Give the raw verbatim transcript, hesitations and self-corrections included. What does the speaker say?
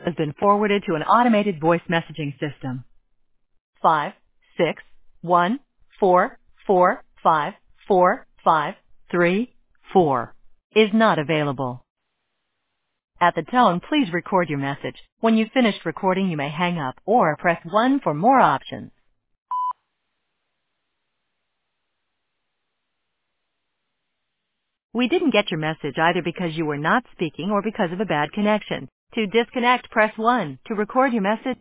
has been forwarded to an automated voice messaging system. Five, six, one, four, four, five, four, five, three, four is not available. At the tone, please record your message. When you've finished recording, you may hang up or press one for more options. We didn't get your message either because you were not speaking or because of a bad connection. To disconnect, press one. To record your message,